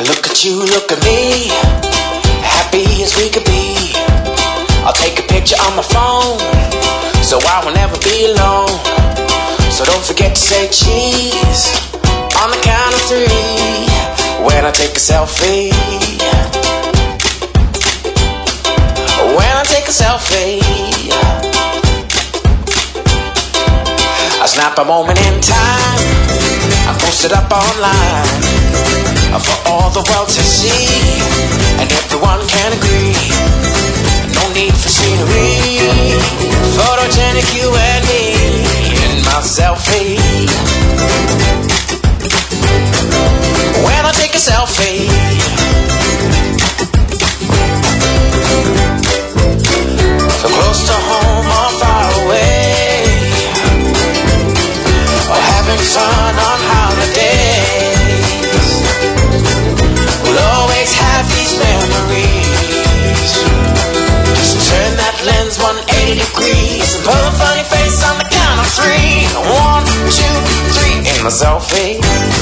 Look at you, look at me, happy as we could be. I'll take a picture on my phone, so I will never be alone. So don't forget to say cheese on the count of 3 when I take a selfie. When I take a selfie, I snap a moment in time, I post it up online for all the world to see, and everyone can agree. No need for scenery, photogenic you and me in my selfie. When I take a selfie, so close to home or far away, or having fun on holidays, we'll always have these memories. Just turn that lens 180 degrees and pull a funny face on the count of 3. 1, 2, 3 in my selfie.